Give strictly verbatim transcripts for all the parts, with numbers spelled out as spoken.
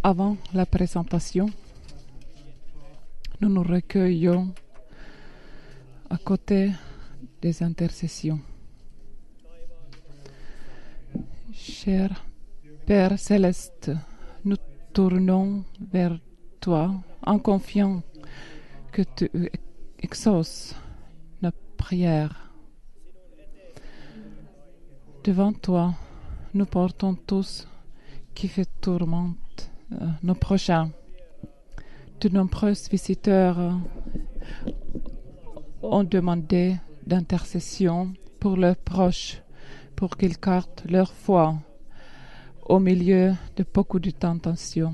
Avant la présentation, nous nous recueillons à côté des intercessions. Cher Père Céleste, nous tournons vers toi en confiant que tu exauces nos prières. Devant toi, nous portons tous qui fait tourmente euh, nos prochains. De nombreux visiteurs euh, ont demandé d'intercession pour leurs proches, pour qu'ils gardent leur foi au milieu de beaucoup de tentations.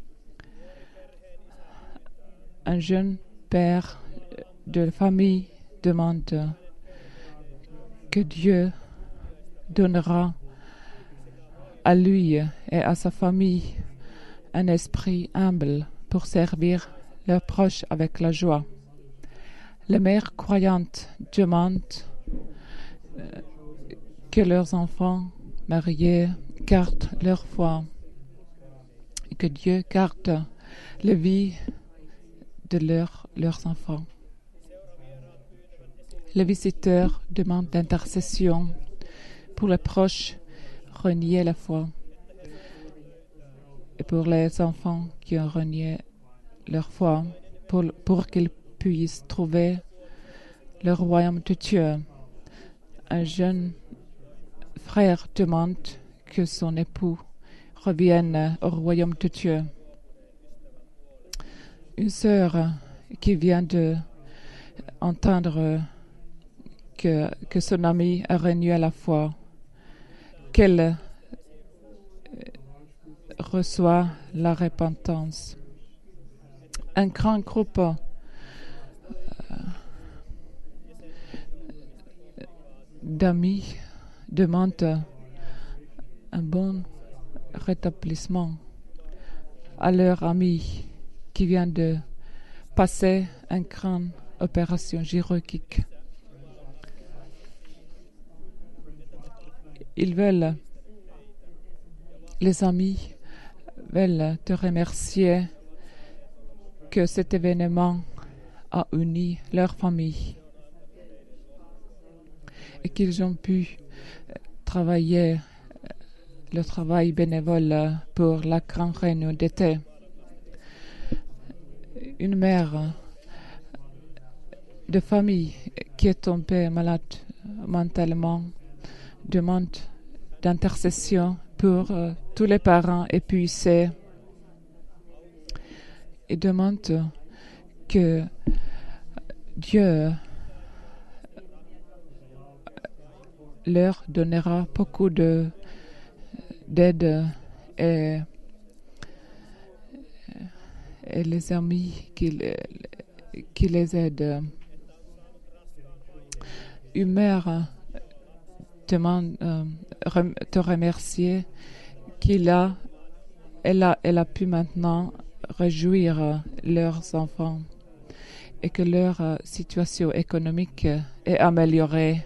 Un jeune père de famille demande que Dieu donnera à lui et à sa famille un esprit humble pour servir leurs proches avec la joie. Les mères croyantes demandent euh, que leurs enfants mariés gardent leur foi et que Dieu garde la vie de leur, leurs enfants. Les visiteurs demandent d'intercession pour les proches renier la foi et pour les enfants qui ont renié leur foi pour, pour qu'ils puissent trouver le royaume de Dieu. Un jeune frère demande que son époux revienne au royaume de Dieu. Une sœur qui vient de entendre que, que son ami a renié la foi, qu'elle reçoit la repentance. Un grand groupe euh, d'amis demande un bon rétablissement à leur ami qui vient de passer une grande opération chirurgique. Ils veulent, les amis veulent te remercier que cet événement a uni leur famille et qu'ils ont pu travailler le travail bénévole pour la grande réunion d'été. Une mère de famille qui est tombée malade mentalement demande d'intercession pour euh, tous les parents épuisés et demande que Dieu leur donnera beaucoup de d'aide et, et les amis qui, qui les aident. Une mère demande euh, rem, te remercier qu'il a elle a elle a pu maintenant réjouir leurs enfants et que leur euh, situation économique est améliorée.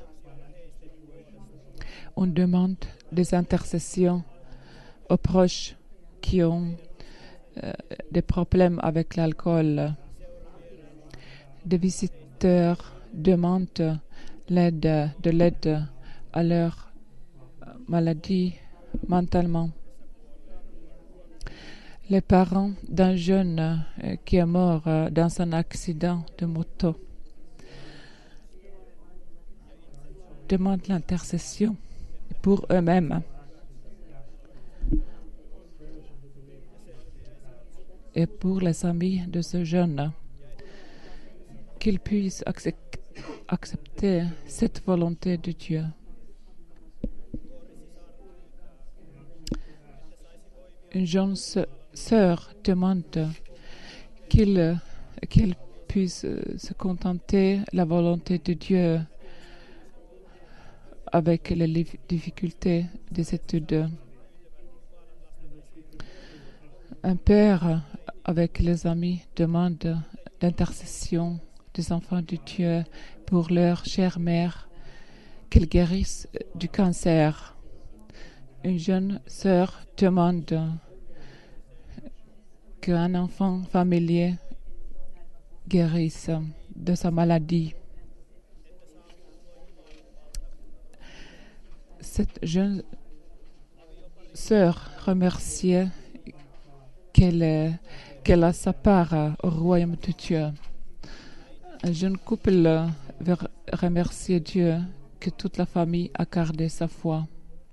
On demande des intercessions aux proches qui ont euh, des problèmes avec l'alcool. Des visiteurs demandent l'aide, de l'aide à leur maladie mentalement. Les parents d'un jeune euh, qui est mort euh, dans un accident de moto demandent l'intercession pour eux-mêmes et pour les amis de ce jeune, qu'ils puissent accept- accepter cette volonté de Dieu. Une jeune sœur demande qu'il qu'il puisse se contenter de la volonté de Dieu avec les difficultés des études. Un père avec les amis demande d'intercession des enfants de Dieu pour leur chère mère, qu'ils guérissent du cancer. Une jeune sœur demande qu'un enfant familier guérisse de sa maladie. Cette jeune sœur remerciait qu'elle, qu'elle a sa part au royaume de Dieu. Un jeune couple veut remercier Dieu que toute la famille a gardé sa foi.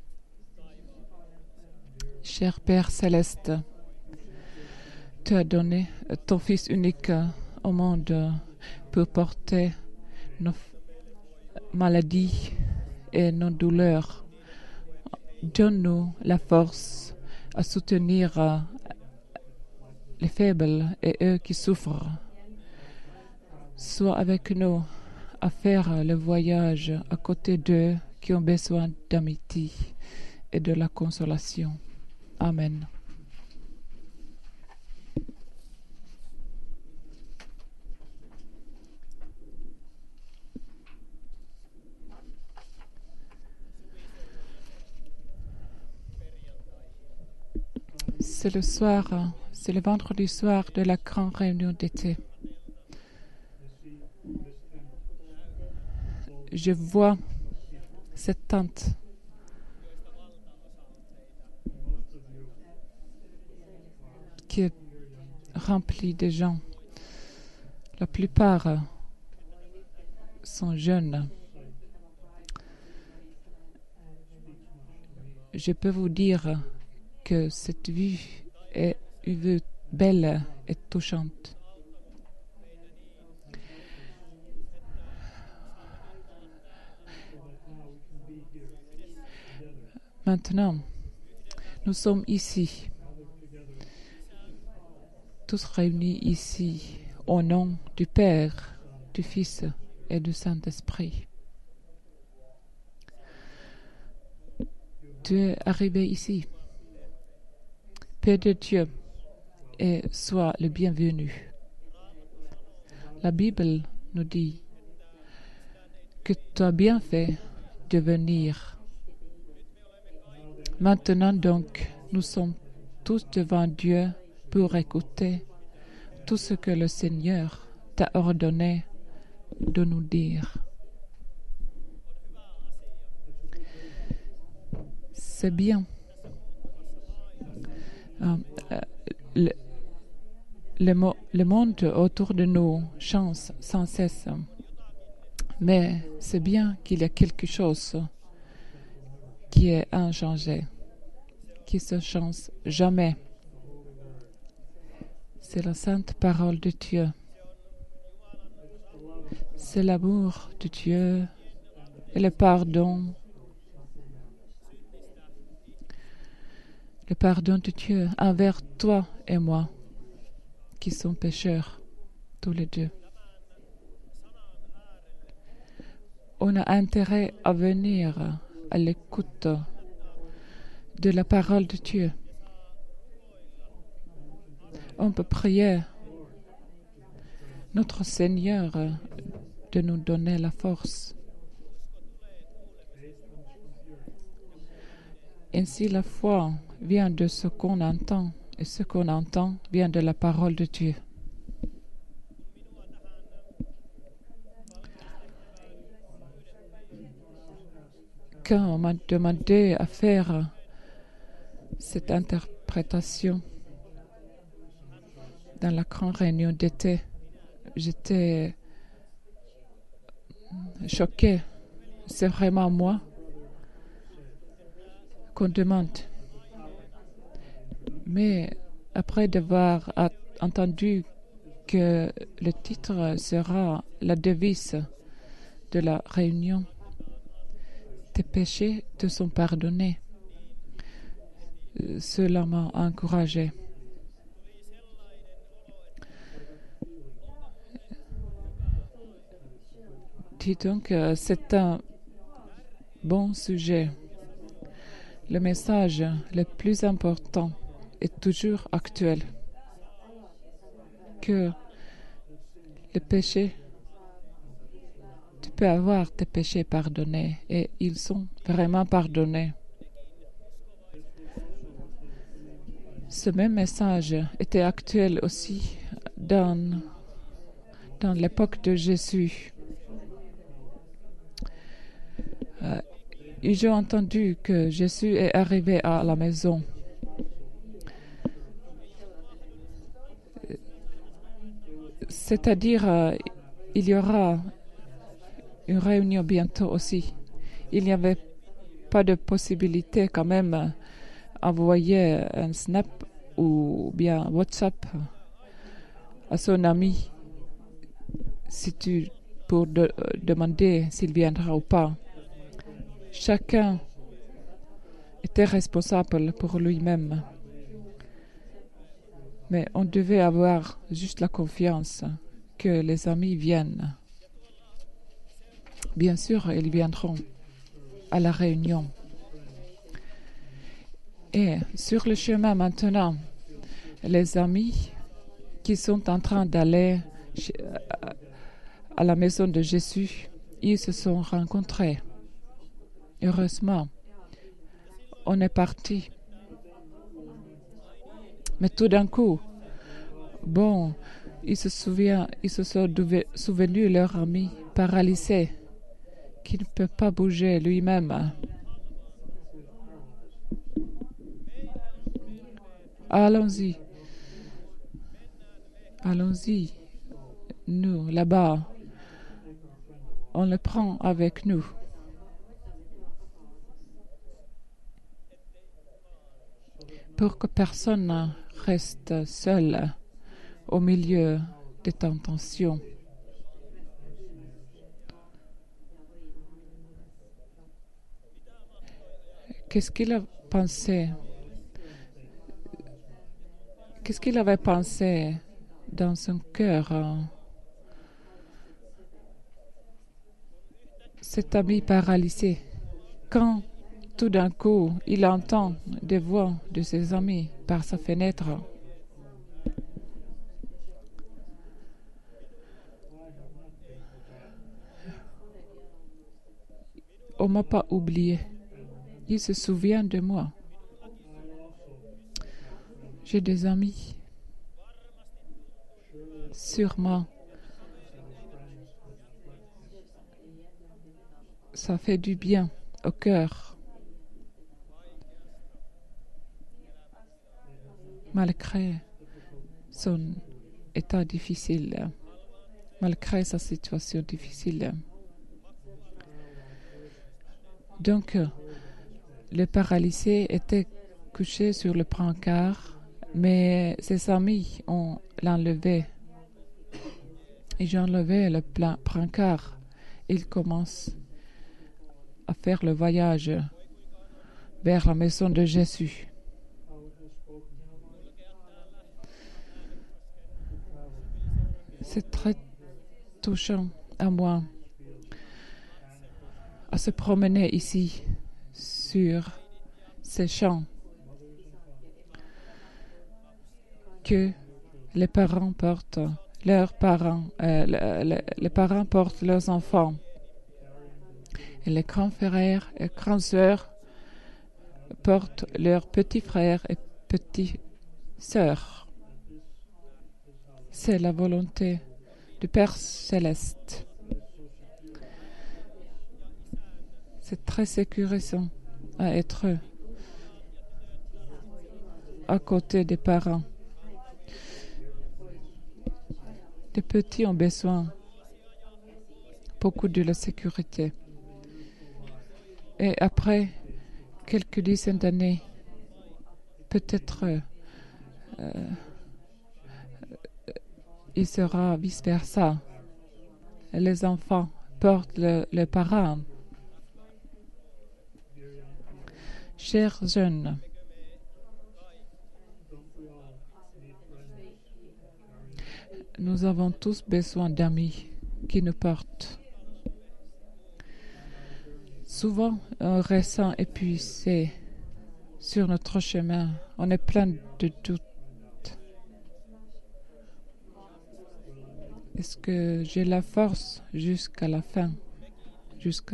Cher Père céleste, tu as donné ton Fils unique au monde pour porter nos maladies et nos douleurs. Donne-nous la force à soutenir les faibles et eux qui souffrent. Sois avec nous à faire le voyage à côté d'eux qui ont besoin d'amitié et de la consolation. Amen. C'est le soir, c'est le vendredi soir de la grande réunion d'été. Je vois cette tente qui est remplie de gens. La plupart sont jeunes. Je peux vous dire que cette vue est une vue belle et touchante. Maintenant, nous sommes ici, tous réunis ici, au nom du Père, du Fils et du Saint-Esprit. Tu es arrivé ici. Paix de Dieu, et sois le bienvenu. La Bible nous dit que tu as bien fait de venir. Maintenant donc, nous sommes tous devant Dieu pour écouter tout ce que le Seigneur t'a ordonné de nous dire. C'est bien. Euh, euh, le, le, mo- le monde autour de nous change sans cesse. Mais c'est bien qu'il y a quelque chose qui est inchangé, qui se change jamais. C'est la sainte parole de Dieu. C'est l'amour de Dieu et le pardon. Le pardon de Dieu envers toi et moi, qui sommes pécheurs, tous les deux. On a intérêt à venir à l'écoute de la parole de Dieu. On peut prier notre Seigneur de nous donner la force. Ainsi, la foi vient de ce qu'on entend, et ce qu'on entend vient de la parole de Dieu. Quand on m'a demandé à faire cette interprétation dans la grande réunion d'été, j'étais choquée. C'est vraiment moi qu'on demande. Mais après d'avoir entendu que le titre sera la devise de la réunion, tes péchés te sont pardonnés, cela m'a encouragé. Dis donc, c'est un bon sujet. Le message le plus important est toujours actuel. Que le péché, tu peux avoir tes péchés pardonnés et ils sont vraiment pardonnés. Ce même message était actuel aussi dans, dans l'époque de Jésus. Euh, ils ont entendu que Jésus est arrivé à la maison. C'est-à-dire, euh, il y aura une réunion bientôt aussi. Il n'y avait pas de possibilité quand même d'envoyer un snap ou bien WhatsApp à son ami si tu, pour de, demander s'il viendra ou pas. Chacun était responsable pour lui-même. Mais on devait avoir juste la confiance que les amis viennent. Bien sûr, ils viendront à la réunion. Et sur le chemin maintenant, les amis qui sont en train d'aller à la maison de Jésus, ils se sont rencontrés. Heureusement, on est parti. Mais tout d'un coup, bon, ils se souviennent, ils se sont souvenus leur ami paralysé, qui ne peut pas bouger lui-même. Allons-y. Allons-y. Nous, là-bas, on le prend avec nous. Pour que personne ne reste seul au milieu des tentations. Qu'est-ce qu'il a pensé? Qu'est-ce qu'il avait pensé dans son cœur? Cet ami paralysé, quand tout d'un coup il entend des voix de ses amis par sa fenêtre. On ne m'a pas oublié. Il se souvient de moi. J'ai des amis. Sûrement. Ça fait du bien au cœur. Malgré son état difficile, malgré sa situation difficile. Donc, le paralysé était couché sur le brancard, mais ses amis ont l'enlevé. Ils ont enlevé le brancard. Ils commencent à faire le voyage vers la maison de Jésus. C'est très touchant à moi à se promener ici sur ces champs que les parents portent leurs parents, euh, le, le, les parents portent leurs enfants et les grands frères et grandes sœurs portent leurs petits frères et petites sœurs. C'est la volonté du Père Céleste. C'est très sécurisant à être à côté des parents. Les petits ont besoin beaucoup de la sécurité. Et après quelques dizaines d'années, peut-être euh, il sera vice-versa. Les enfants portent le, les parents. Chers jeunes, nous avons tous besoin d'amis qui nous portent. Souvent, on ressent épuisé sur notre chemin. On est plein de doutes. Est-ce que j'ai la force jusqu'à la fin, jusqu'à,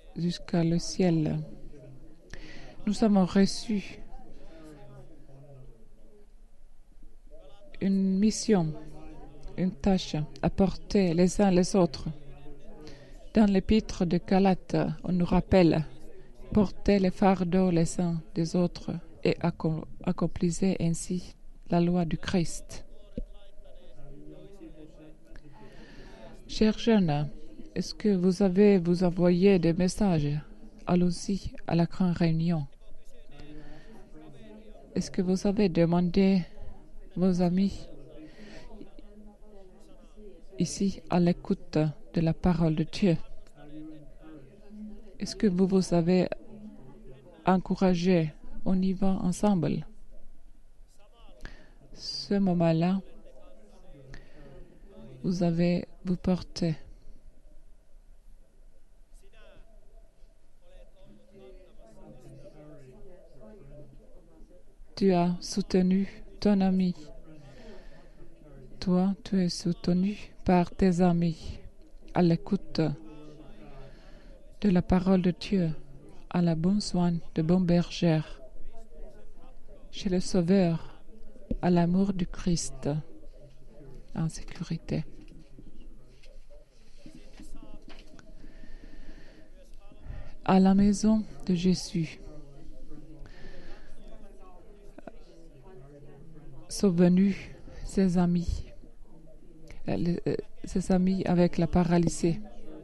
jusqu'à le ciel? Nous avons reçu une mission, une tâche à porter les uns les autres. Dans l'épître de Galates, on nous rappelle « Portez les fardeaux les uns des autres et accomplissez ainsi la loi du Christ ». Chers jeunes, est-ce que vous avez vous envoyé des messages? Allons-y à la grande réunion. Est-ce que vous avez demandé vos amis ici à l'écoute de la parole de Dieu? Est-ce que vous vous avez encouragé? On y va ensemble. Ce moment-là, vous avez vous porté. Tu as soutenu ton ami. Toi, tu es soutenu par tes amis à l'écoute de la parole de Dieu, à la bonne soin de bon berger, chez le Sauveur, à l'amour du Christ, en sécurité. À la maison de Jésus, sont venus ses amis, les, ses amis avec la paralysée.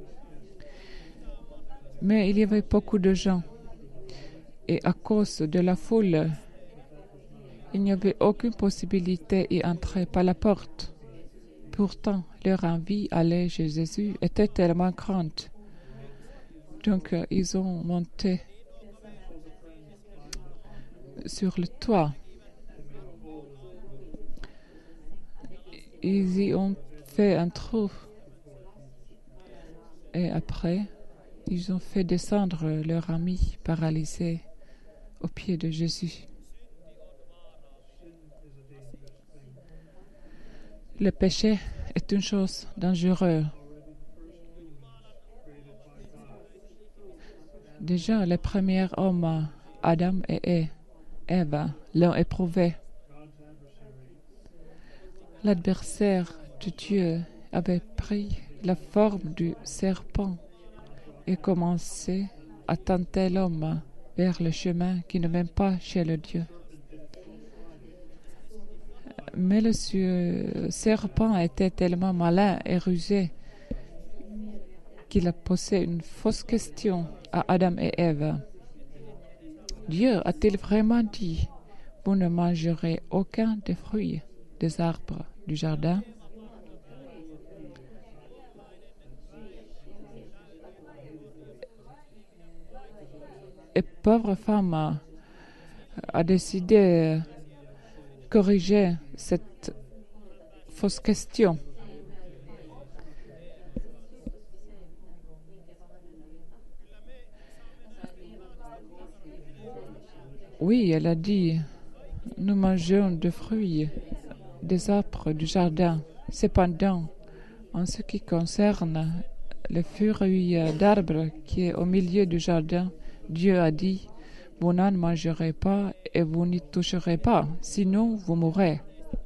Mais il y avait beaucoup de gens et à cause de la foule, il n'y avait aucune possibilité d'y entrer par la porte. Pourtant, leur envie d'aller chez Jésus était tellement grande. Donc, euh, ils ont monté sur le toit. Ils y ont fait un trou. Et après, ils ont fait descendre leur ami paralysé au pied de Jésus. Le péché est une chose dangereuse. Déjà, les premiers hommes, Adam et Ève, l'ont éprouvé. L'adversaire de Dieu avait pris la forme du serpent et commençait à tenter l'homme vers le chemin qui ne mène pas chez le Dieu. Mais le serpent était tellement malin et rusé qu'il a posé une fausse question à Adam et Ève. Dieu a-t-il vraiment dit, vous ne mangerez aucun des fruits des arbres du jardin? Et pauvre femme a décidé de corriger cette fausse question. Oui, elle a dit, nous mangeons des fruits des arbres du jardin. Cependant, en ce qui concerne les fruits d'arbres qui est au milieu du jardin, Dieu a dit, vous n'en mangerez pas et vous n'y toucherez pas, sinon vous mourrez.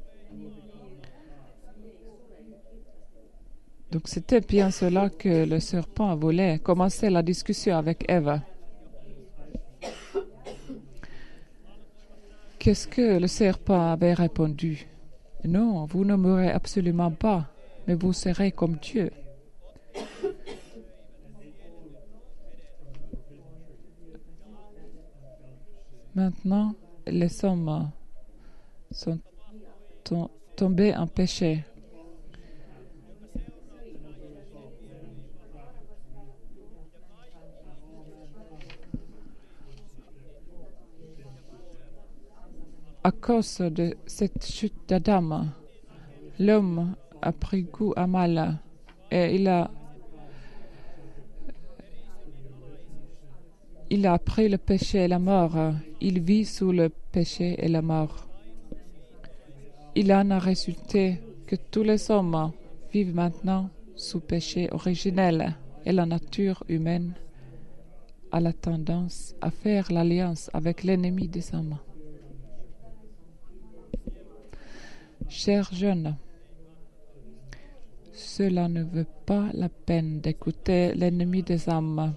Donc c'était bien cela que le serpent voulait commencer la discussion avec Ève. Qu'est-ce que le serpent avait répondu? Non, vous ne mourrez absolument pas, mais vous serez comme Dieu. Maintenant, les hommes sont tom- tombés en péché. À cause de cette chute d'Adam, l'homme a pris goût à mal et il a, il a appris le péché et la mort. Il vit sous le péché et la mort. Il en a résulté que tous les hommes vivent maintenant sous péché originel et la nature humaine a la tendance à faire l'alliance avec l'ennemi des hommes. Chers jeunes, cela ne vaut pas la peine d'écouter l'ennemi des âmes.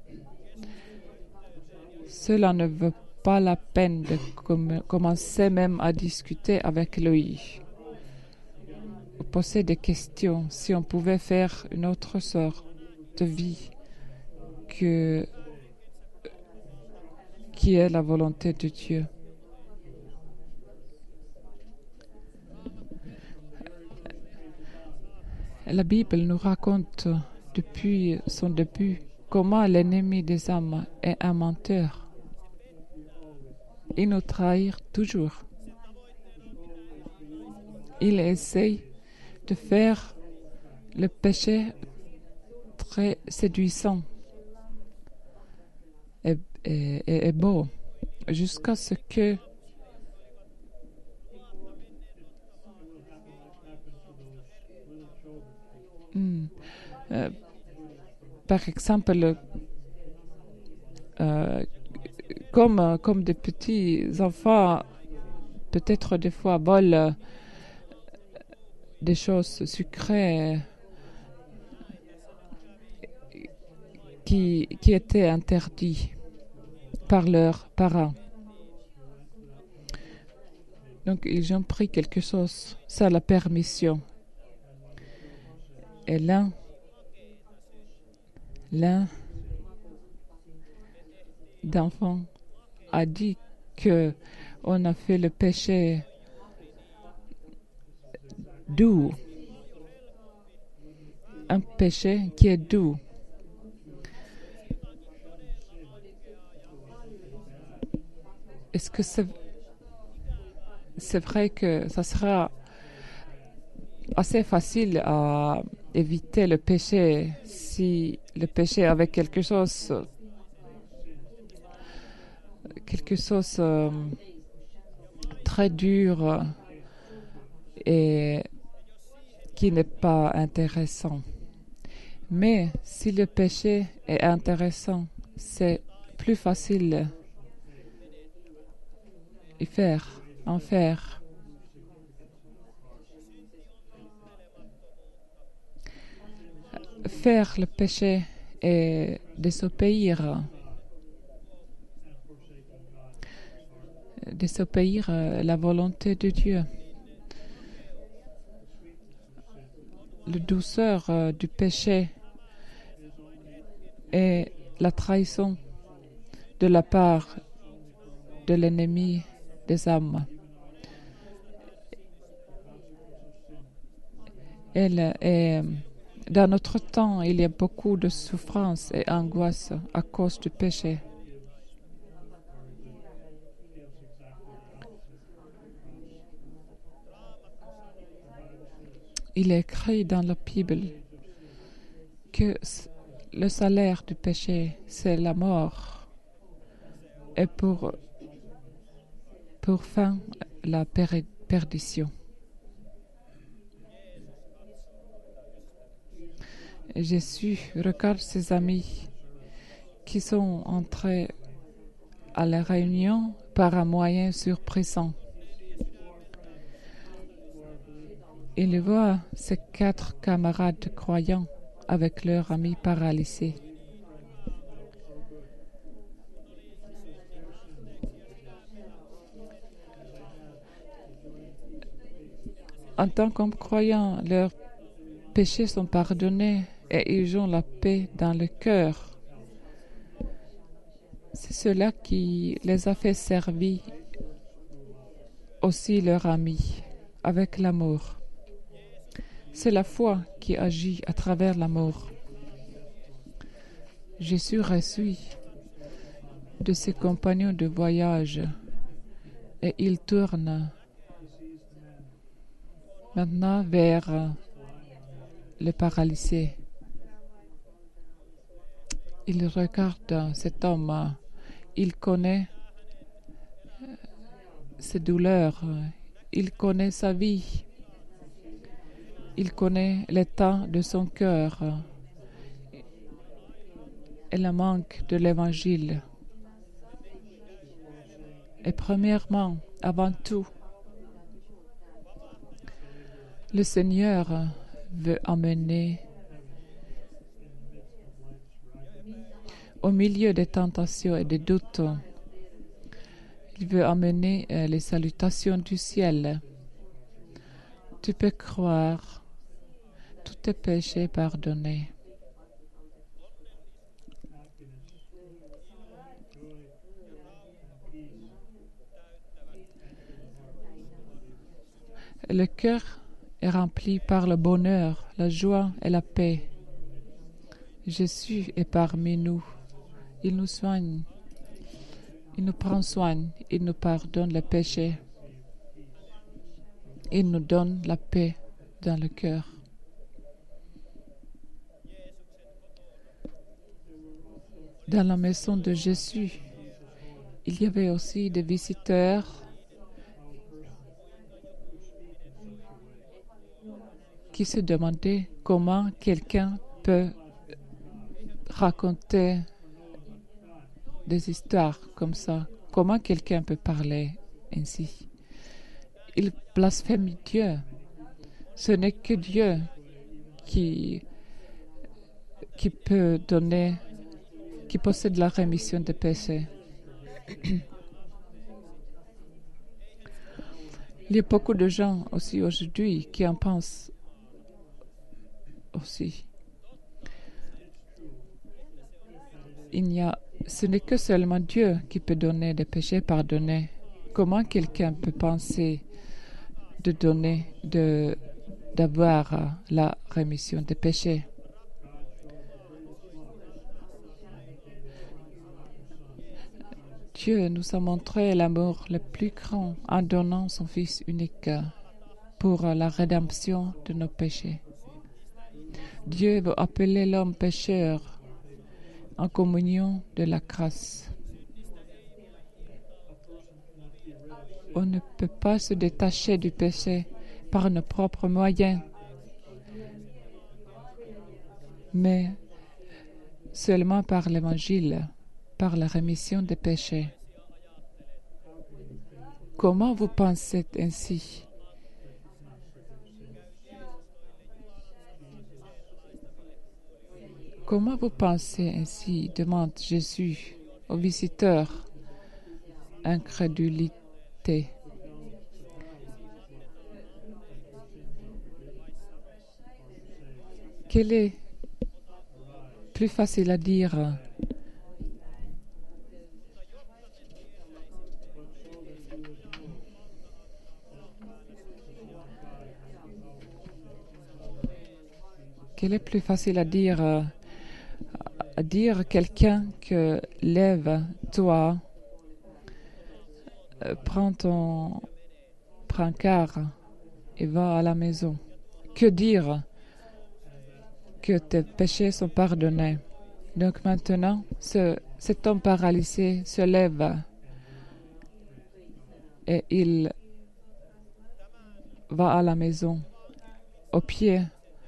Cela ne vaut pas la peine de com- commencer même à discuter avec lui. Poser des questions si on pouvait faire une autre sorte de vie que qui est la volonté de Dieu. La Bible nous raconte depuis son début comment l'ennemi des âmes est un menteur. Il nous trahit toujours. Il essaye de faire le péché très séduisant et, et, et, et beau, jusqu'à ce que hmm, euh, par exemple, euh, comme, comme des petits enfants, peut-être des fois volent des choses sucrées qui, qui étaient interdites par leurs parents. Donc, ils ont pris quelque chose sans la permission. Et l'un, l'un d'enfants a dit que on a fait le péché doux, un péché qui est doux. Est-ce que c'est, c'est vrai que ça sera assez facile à éviter le péché si le péché avait quelque chose, quelque chose euh, très dur et qui n'est pas intéressant. Mais si le péché est intéressant, c'est plus facile y faire, en faire. Faire le péché et désobéir, désobéir à la volonté de Dieu. La douceur euh, du péché et la trahison de la part de l'ennemi des âmes. Elle est, dans notre temps, il y a beaucoup de souffrance et angoisse à cause du péché. Il est écrit dans la Bible que le salaire du péché, c'est la mort, et pour, pour fin, la per- perdition. Jésus regarde ses amis qui sont entrés à la réunion par un moyen surprenant. Il voit ses quatre camarades croyants avec leur ami paralysé. En tant que croyants, leurs péchés sont pardonnés et ils ont la paix dans le cœur. C'est cela qui les a fait servir aussi leurs amis avec l'amour. C'est la foi qui agit à travers l'amour. Jésus reçut de ses compagnons de voyage et il tourne maintenant vers le paralysé. Il regarde cet homme, il connaît ses douleurs, il connaît sa vie, il connaît l'état de son cœur et le manque de l'évangile. Et premièrement, avant tout, Le Seigneur veut amener au milieu des tentations et des doutes. Il veut amener euh, les salutations du ciel. Tu peux croire, tous tes péchés pardonnés. Le cœur est rempli par le bonheur, la joie et la paix. Jésus est parmi nous. Il nous soigne. Il nous prend soin. Il nous pardonne les péchés. Il nous donne la paix dans le cœur. Dans la maison de Jésus, il y avait aussi des visiteurs qui se demandaient comment quelqu'un peut raconter des histoires comme ça. Comment quelqu'un peut parler ainsi? Il blasphème Dieu. Ce n'est que Dieu qui, qui peut donner, qui possède la rémission des péchés. Il y a beaucoup de gens aussi aujourd'hui qui en pensent aussi. Il n'y a, ce n'est que seulement Dieu qui peut donner des péchés pardonnés. Comment quelqu'un peut penser de donner, de, d'avoir la rémission des péchés? Dieu nous a montré l'amour le plus grand en donnant son Fils unique pour la rédemption de nos péchés. Dieu veut appeler l'homme pécheur en communion de la grâce. On ne peut pas se détacher du péché par nos propres moyens, mais seulement par l'Évangile, par la rémission des péchés. Comment vous pensez ainsi? Comment vous pensez ainsi? Demande Jésus aux visiteurs. Incrédulité. Quel est plus facile à dire? Quel est plus facile à dire? À dire à quelqu'un que lève-toi, prends ton brancard et va à la maison. Que dire que tes péchés sont pardonnés. Donc maintenant, ce, cet homme paralysé se lève et il va à la maison, aux pieds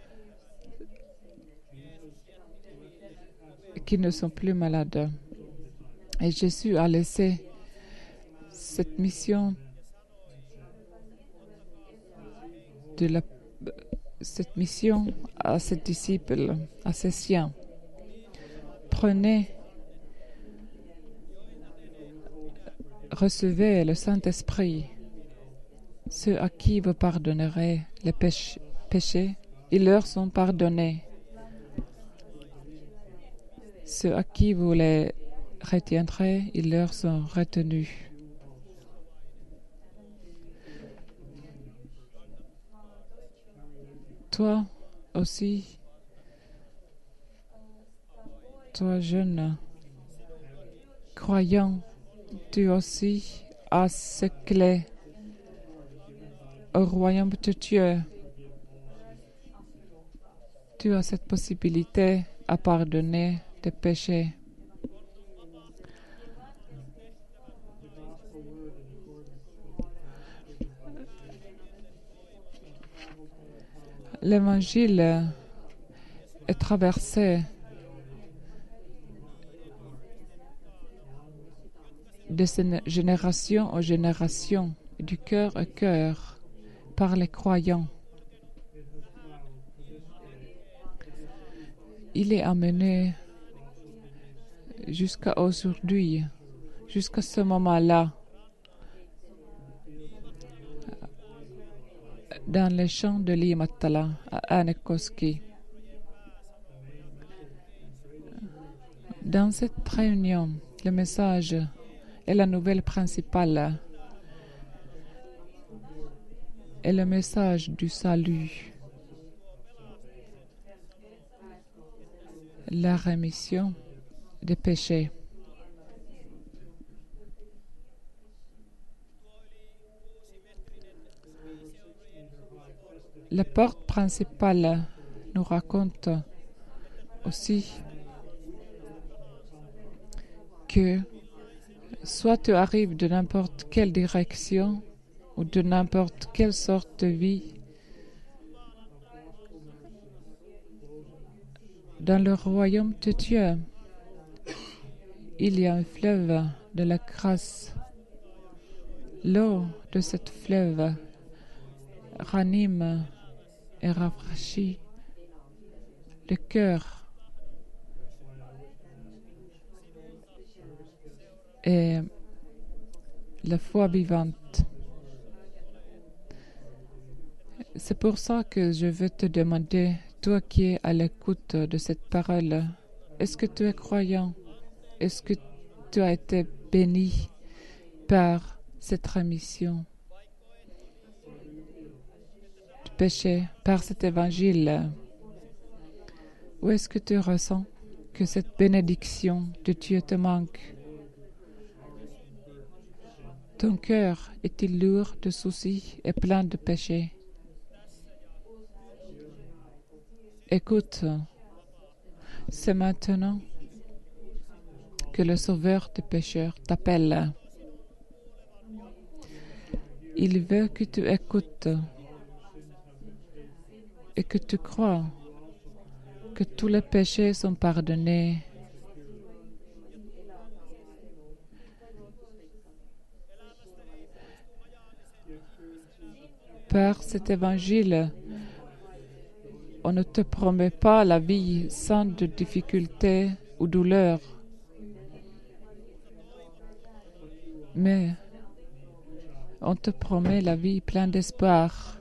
qui ne sont plus malades. Et Jésus a laissé cette mission de la, cette mission à ses disciples, à ses siens. Prenez, recevez le Saint-Esprit. Ceux à qui vous pardonnerez les péch- péchés, ils leur sont pardonnés. Ceux à qui vous les retiendrez, ils leur sont retenus. Toi aussi, toi jeune, croyant, tu aussi as ce clé au royaume de Dieu. Tu as cette possibilité à pardonner tes péchés. L'évangile est traversé de génération en génération, du cœur au cœur, par les croyants. il est amené jusqu'à aujourd'hui, jusqu'à ce moment-là, dans les champs de l'Imatala à Äänekoski. Dans cette réunion, le message et la nouvelle principale est le message du salut, la rémission des péchés. La porte principale nous raconte aussi que soit tu arrives de n'importe quelle direction ou de n'importe quelle sorte de vie, dans le royaume de Dieu, il y a un fleuve de la grâce. L'eau de cette fleuve ranime et rafraîchit le cœur et la foi vivante. C'est pour ça que je veux te demander, toi qui es à l'écoute de cette parole, est-ce que tu es croyant? Est-ce que tu as été béni par cette rémission du péché, par cet évangile? Ou est-ce que tu ressens que cette bénédiction de Dieu te manque? Ton cœur est-il lourd de soucis et plein de péchés? Écoute, c'est maintenant que le Sauveur des pécheurs t'appelle. Il veut que tu écoutes et que tu crois que tous les péchés sont pardonnés. Par cet évangile, on ne te promet pas la vie sans de difficultés ou douleurs, mais on te promet la vie pleine d'espoir.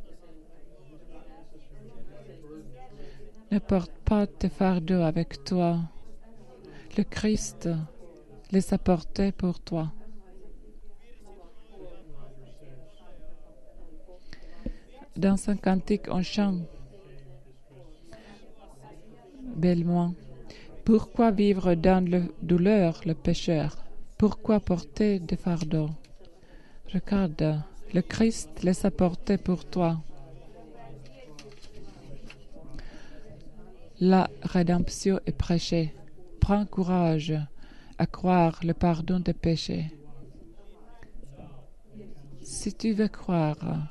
Ne porte pas tes fardeaux avec toi. Le Christ les a portés pour toi. Dans un cantique, on chante bellement. Pourquoi vivre dans la douleur, le pécheur? Pourquoi porter des fardeaux? Regarde, le Christ les a portés pour toi. La rédemption est prêchée. Prends courage à croire le pardon des péchés. Si tu veux croire,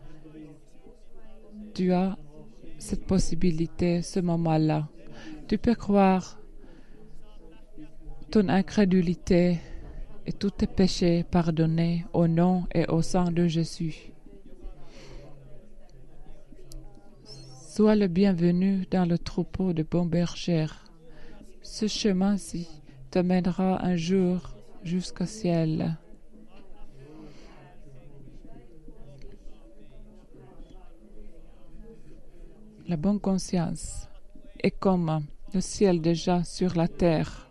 tu as cette possibilité, ce moment-là. Tu peux croire ton incrédulité et tous tes péchés pardonnés au nom et au sang de Jésus. Sois le bienvenu dans le troupeau de bons bergers. Ce chemin-ci te mènera un jour jusqu'au ciel. La bonne conscience est comme le ciel déjà sur la terre.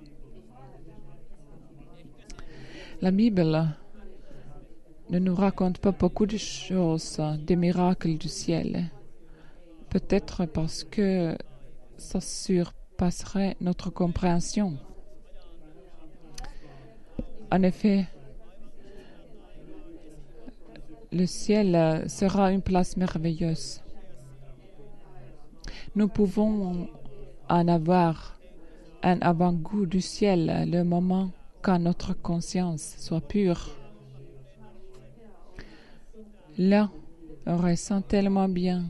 La Bible ne nous raconte pas beaucoup de choses, des miracles du ciel. Peut-être parce que ça surpasserait notre compréhension. En effet, le ciel sera une place merveilleuse. Nous pouvons en avoir un avant-goût du ciel le moment quand notre conscience soit pure. Là, on ressent tellement bien.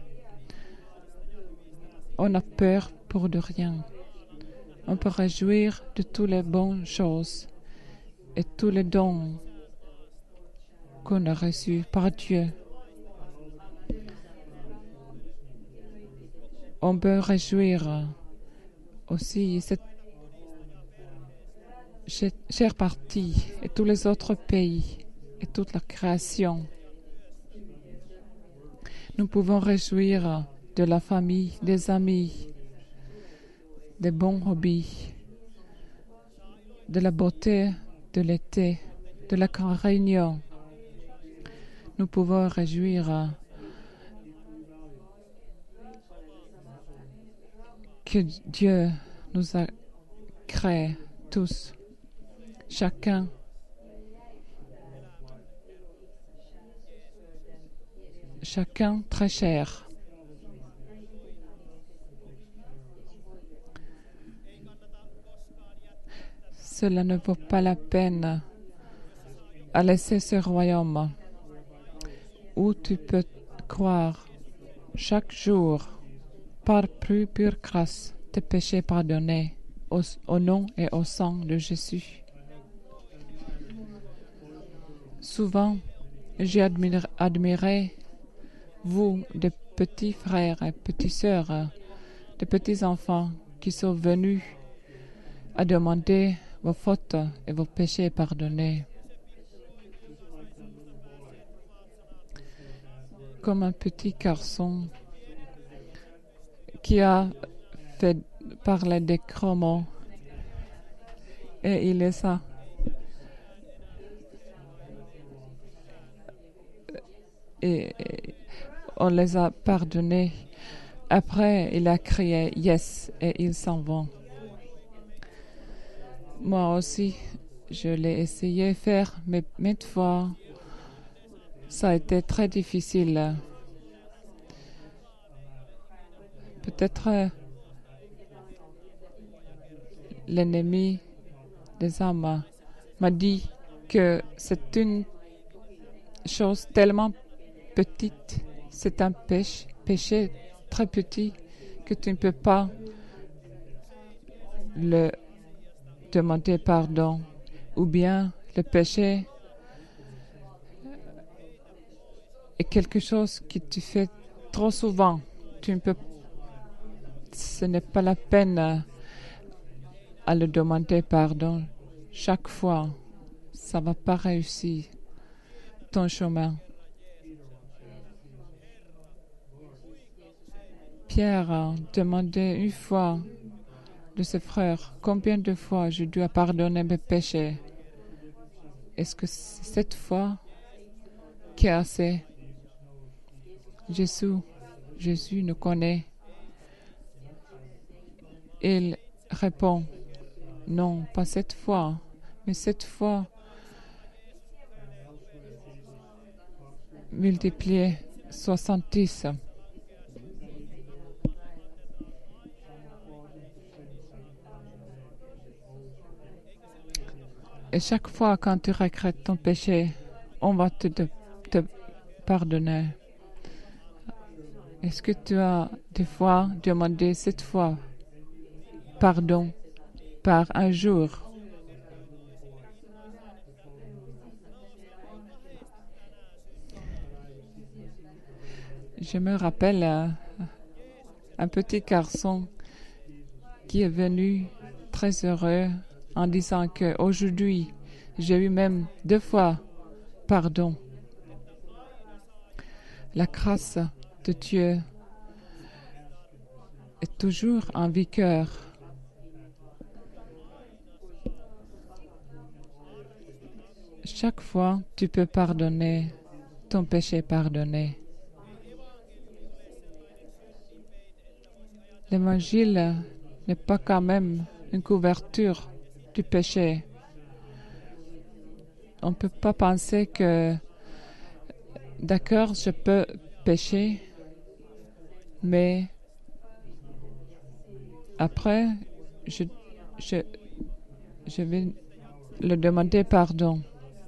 On n'a peur pour de rien. On peut réjouir de toutes les bonnes choses et tous les dons qu'on a reçus par Dieu. On peut réjouir aussi cette chère partie et tous les autres pays et toute la création. Nous pouvons réjouir de la famille, des amis, des bons hobbies, de la beauté de l'été, de la grande réunion. Nous pouvons réjouir que Dieu nous a créés tous, chacun chacun très cher. Cela ne vaut pas la peine à laisser ce royaume où tu peux croire chaque jour par plus pure grâce tes péchés pardonnés au, au nom et au sang de Jésus. Souvent, j'ai admiré, admiré vous, des petits frères et petites sœurs, des petits enfants qui sont venus à demander vos fautes et vos péchés pardonnés. Comme un petit garçon qui a fait parler des gros mots et il est ça. Et, et on les a pardonnés. Après, il a crié « Yes » et ils s'en vont. Moi aussi, je l'ai essayé de faire, mais maintes fois, ça a été très difficile. Peut-être l'ennemi des âmes m'a dit que c'est une chose tellement petite, c'est un péché, péché très petit que tu ne peux pas le demander pardon, ou bien le péché est quelque chose que tu fais trop souvent. Tu ne peux, ce n'est pas la peine à le demander pardon chaque fois. Ça ne va pas réussir ton chemin. Pierre a demandé une fois de ses frères combien de fois je dois pardonner mes péchés. Est-ce que c'est cette fois qui est assez? Jésus, Jésus nous connaît. Il répond non, pas cette fois, mais cette fois multiplié soixante-dix. Et chaque fois quand tu regrettes ton péché, on va te, te, te pardonner. Est-ce que tu as des fois demandé cette fois pardon par un jour? Je me rappelle euh, un petit garçon qui est venu très heureux en disant qu'aujourd'hui, j'ai eu même deux fois pardon. La grâce de Dieu est toujours en vigueur. Chaque fois, tu peux pardonner ton péché pardonné. L'évangile n'est pas quand même une couverture du péché. On ne peut pas penser que, d'accord, je peux pécher, mais après, je, je, je vais le demander pardon.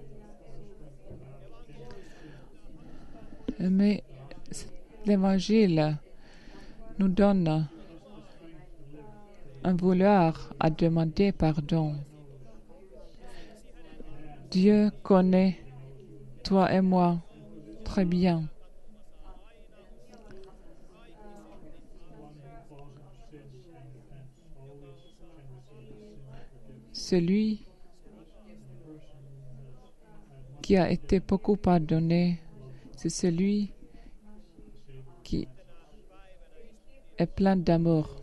Mais l'évangile nous donne un vouloir à demander pardon. Dieu connaît toi et moi très bien. celui qui a été beaucoup pardonné, c'est celui qui est plein d'amour.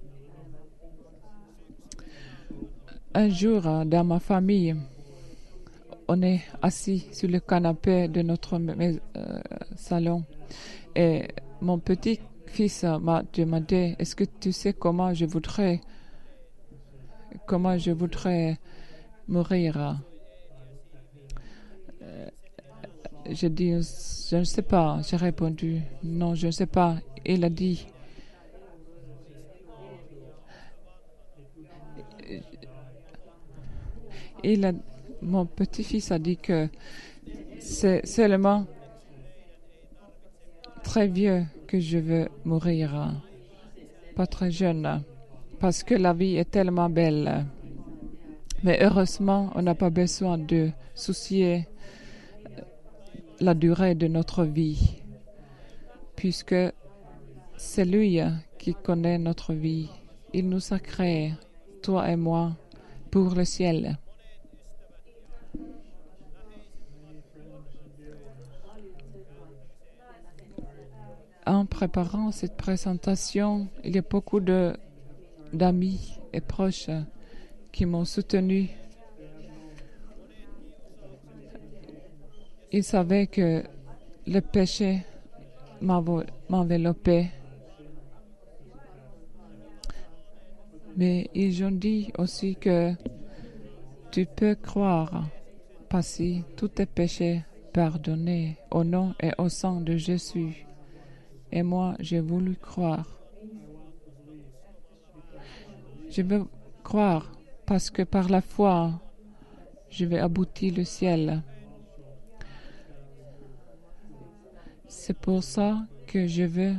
Un jour, dans ma famille, on est assis sur le canapé de notre euh, salon et mon petit-fils m'a demandé, est-ce que tu sais comment je voudrais, comment je voudrais mourir? Euh, J'ai dit, je ne sais pas. J'ai répondu, non, je ne sais pas. Il a dit, il a, mon petit-fils a dit que c'est seulement très vieux que je veux mourir, pas très jeune, parce que la vie est tellement belle. Mais heureusement, on n'a pas besoin de soucier la durée de notre vie, puisque c'est lui qui connaît notre vie. Il nous a créés, toi et moi, pour le ciel. En préparant cette présentation, il y a beaucoup de, d'amis et proches qui m'ont soutenu. Ils savaient que le péché m'enveloppait. Mais ils ont dit aussi que tu peux croire, passer tous tes péchés pardonnés au nom et au sang de Jésus. Et moi, j'ai voulu croire. Je veux croire parce que par la foi, je vais aboutir au ciel. C'est pour ça que je veux,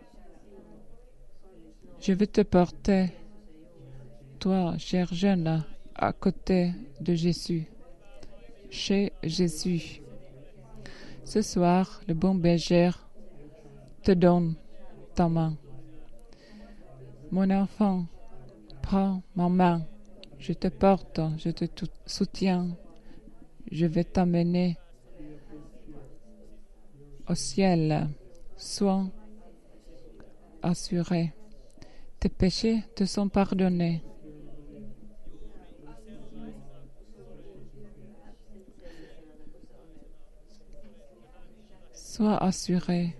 je veux te porter, toi, cher jeune, à côté de Jésus, chez Jésus. Ce soir, le bon berger te donne ta main. Mon enfant, prends ma main, je te porte, je te soutiens, je vais t'amener au ciel. Sois assuré, tes péchés te sont pardonnés. Sois assuré,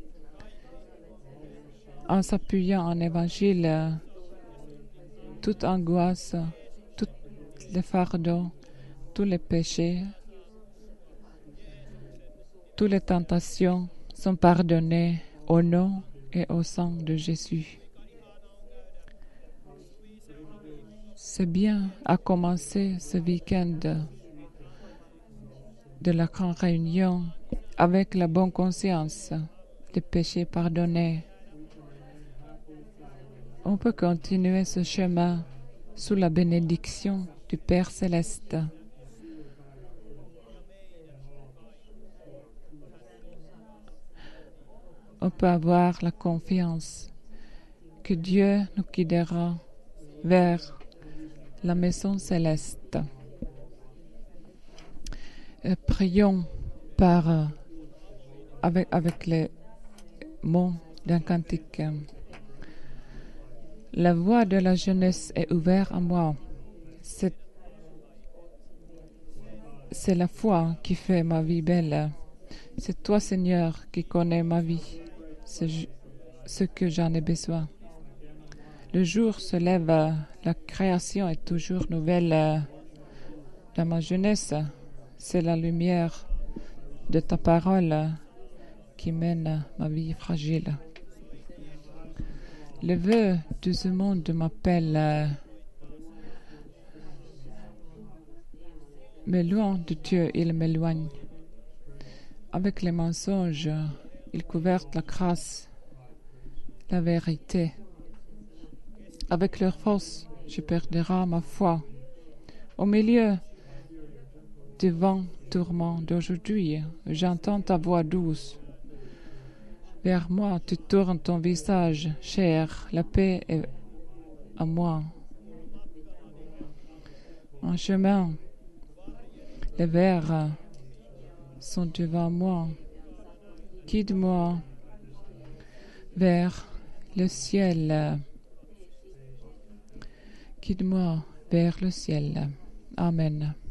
en s'appuyant en évangile, toute angoisse, tous les fardeaux, tous les péchés, toutes les tentations sont pardonnées au nom et au sang de Jésus. C'est bien à commencer ce week-end de la grande réunion avec la bonne conscience, les péchés pardonnés. On peut continuer ce chemin sous la bénédiction du Père Céleste. On peut avoir la confiance que Dieu nous guidera vers la maison céleste. Et prions par, euh, avec, avec les mots d'un cantique. La voie de la jeunesse est ouverte à moi. C'est, c'est la foi qui fait ma vie belle. C'est toi, Seigneur, qui connais ma vie. C'est ce que j'en ai besoin. Le jour se lève, la création est toujours nouvelle. Dans ma jeunesse, c'est la lumière de ta parole qui mène ma vie fragile. Le vœu de ce monde m'appelle, mais loin de Dieu, il m'éloigne. Avec les mensonges, il couverte la grâce, la vérité. Avec leur force, je perdrai ma foi. Au milieu du vent tourment d'aujourd'hui, j'entends ta voix douce. Vers moi, tu tournes ton visage, cher, la paix est à moi. un chemin. Les vers sont devant moi. Guide-moi vers le ciel. Guide-moi vers le ciel. Amen.